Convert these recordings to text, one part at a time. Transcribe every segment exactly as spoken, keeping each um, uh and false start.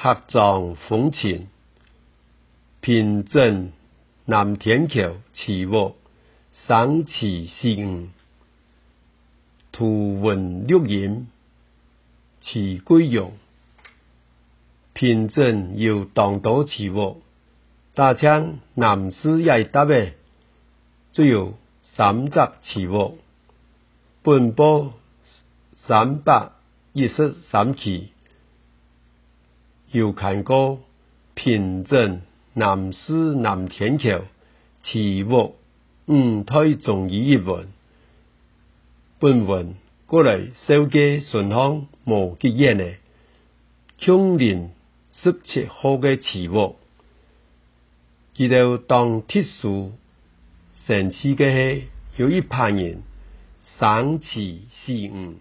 合葬风情，平镇南天桥起卧，赏池四五，图文绿荫，齐归用。平镇有当道起卧，大枪南市也搭的，只有三只起卧，本部三百一十三期。有看过平镇南市南天桥起卧五推中医一文，本文过来手机顺丰无极限的庆龄十七号的起卧，记得当特殊神奇的是有一派人赏池四五，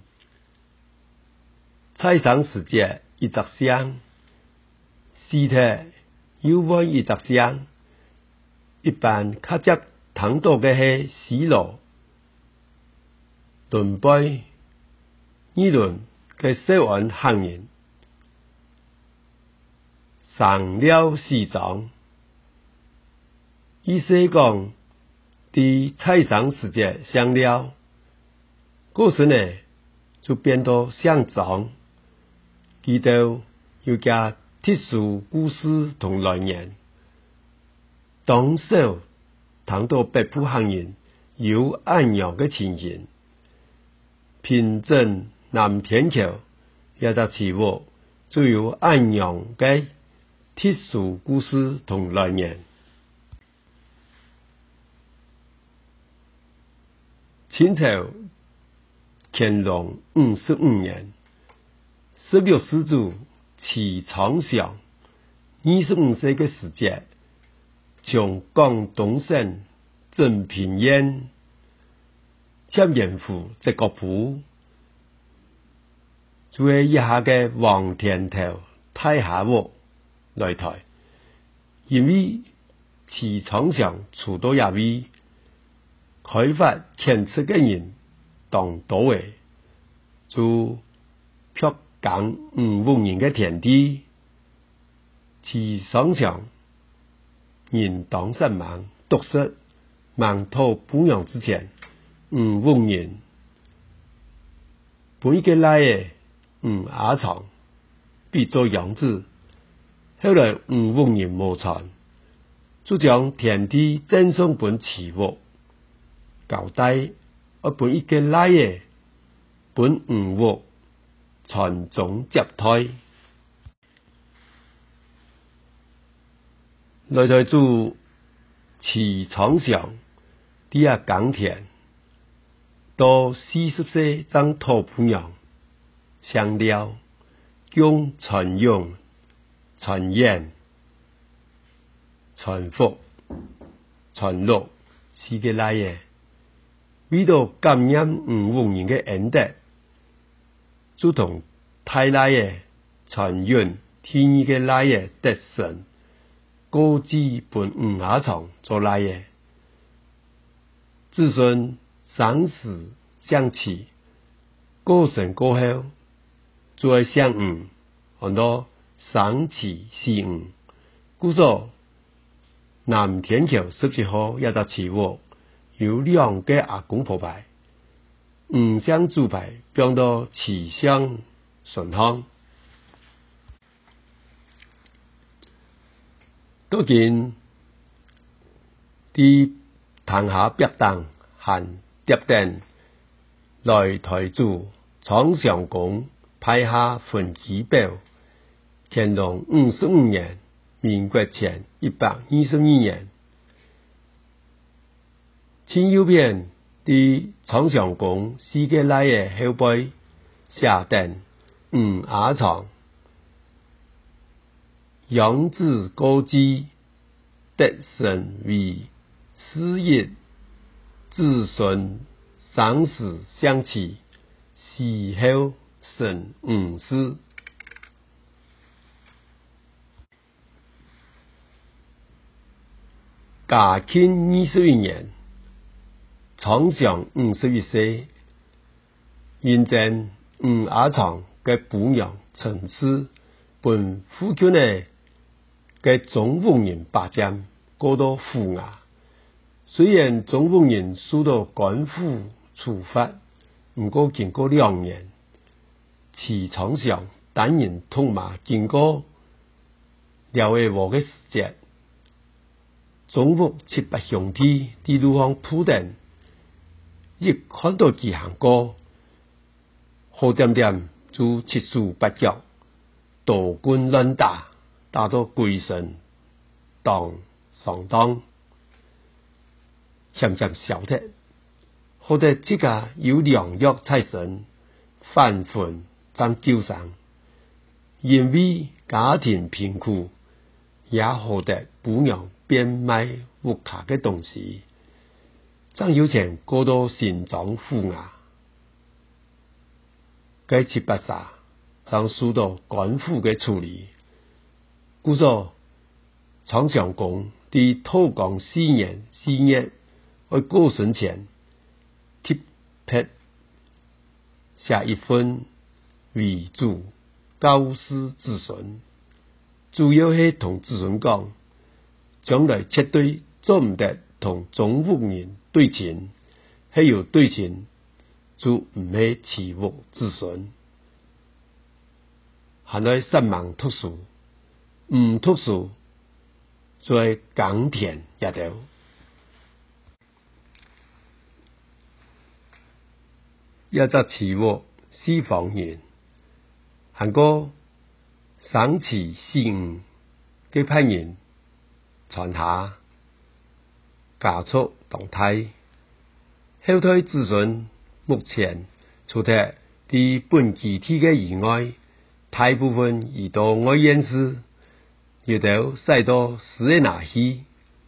菜场世界一直香。尸体有外一直香，一般较接谈到的是死路、轮杯、议论嘅涉案行人，上了市长，意思讲，伫菜场世界上了，过时呢就变到上长，记得要加特殊故事同来源，当时谈到北部行人有安阳嘅情形，平镇南天桥也只起卧，就有安阳嘅特殊故事同来源。清朝乾隆五十五年，十六世祖齐昌祥二十五岁的时节，从广东省镇平县接任府这个府，就系以下嘅黄田头太下屋来台，因为齐昌祥出到也位，开发建设嘅人当多诶，就却讲五万人嘅田地。齐昌祥人当十万，独失万土补养之前，五万人本嘅来诶五阿长必做养子，后来五万人无产，就将田地赠送本齐屋，交代而本一个来诶本五屋传宗接代。来台住齐昌祥底下耕田，到四十岁将土补养香料，用传用、传言、传福、传禄四个来嘅，为到感染五万人嘅恩德，就同太来嘅传运天意嘅来嘅德神。高知本五下场做来嘅，子孙生死相齐，过神过后，再相五，很多生齐四五，故说南天桥十七号一只起卧，有两个阿公婆牌，五相主牌变到齐相顺康。都见啲堂下壁凳含碟凳来台主昌祥宫派下分期表，乾隆五十五年，民国前一百二十二年，亲右边啲昌祥宫四个来嘅后背下凳五阿床。养子高知，德神为事业，子孙生死相齐，死后成五世。嘉庆二十一年，昌祥五十一岁，认证五阿床嘅补养陈氏。 本府军的嘅总务人霸占过到府衙。虽然总务人受到官府处罚，不过经过两年，齐昌祥担任统马，经过廖月娥嘅时节，总务七八兄弟伫路方铺定，一看到其行过，好点点就七手八脚，夺军乱打，打到鬼神当上当，渐渐消退。好在这个有良药财神，返魂占救上，因为家庭贫苦，也好得不娘变卖屋卡嘅东西，张有钱过到新庄府衙，该七八煞将受到官府嘅处理。故说昌祥公伫土光四年四月喺过身前，特别写一份遗嘱告示子孙，主要是同子孙讲，将来绝对做唔得同总务人对亲，还有对亲就唔系欺负子孙，还在三盲读书，唔读书在耕田也得。一则欺负四方人，韩国赏赐信嘅派人传下加速动态，后退子孙目前除咗伫本集体嘅以外，大部分移到外县市，有到使到市嘅哪去。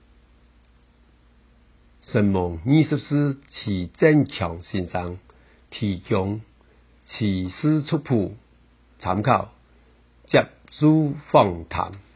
神蒙二十四齐正强先生提供启示族谱参考，接受访谈。